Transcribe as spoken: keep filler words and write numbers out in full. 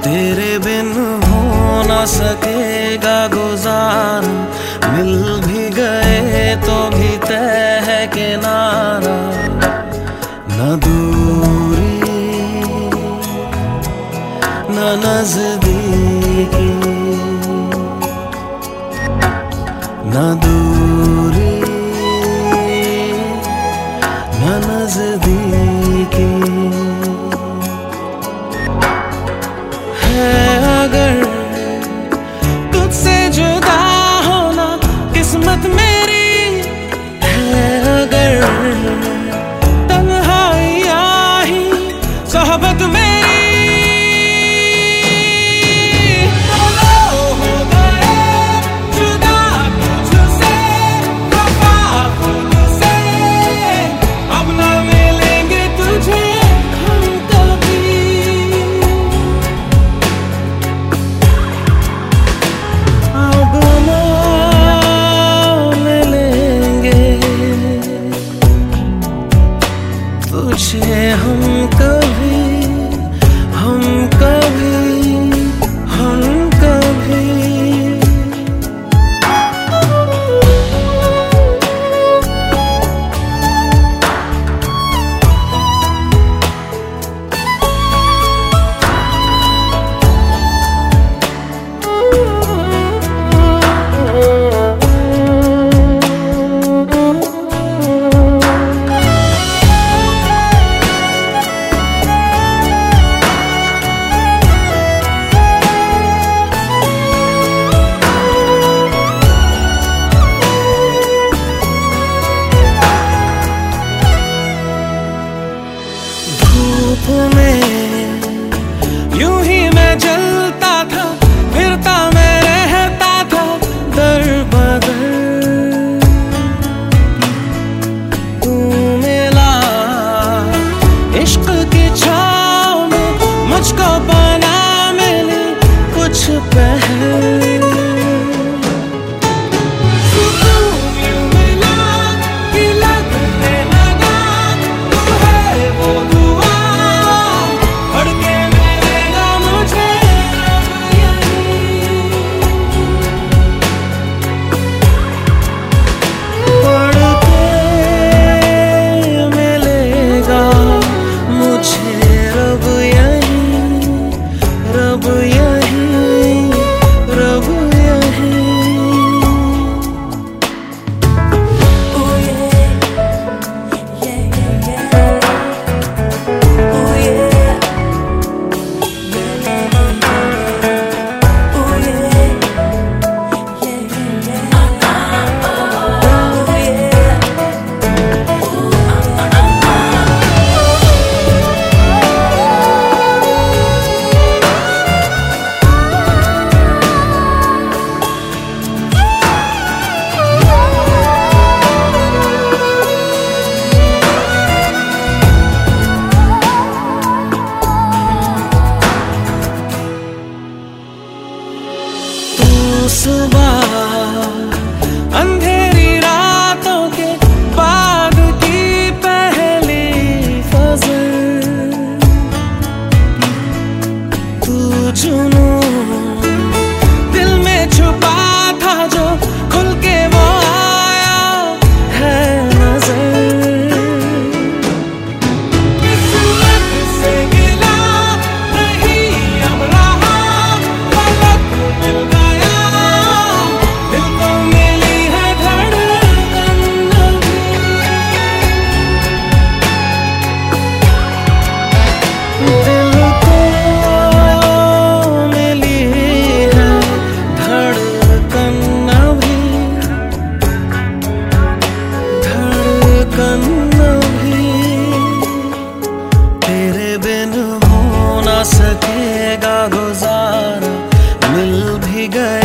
तेरे बिन हो ना सकेगा गुजारा, मिल भी गए तो भी तय है किनारा। न दूरी न नजदीकी, न दूरी न नजदीकी है। अगर तुझसे जुदा होना किस्मत मेरी है, अगर तन्हाइयाँ ही सोहबत मेरी। तुझे हम कभी, हम कभी, हम कभी में यूं ही मैं जलता था, फिरता मैं रहता था दर बदर। तू मिला इश्क की छाँव में, मुझको बना मिली कुछ पहर। सुबह अंधेरी रातों के बाद की पहली फजर, तू जुनून दिल में छुपा था जो खुल के वो आया है नजर। किस्मत से गिला नहीं अब रहा, पलक मिल गया सकेगा गुजारा, मिल भी गए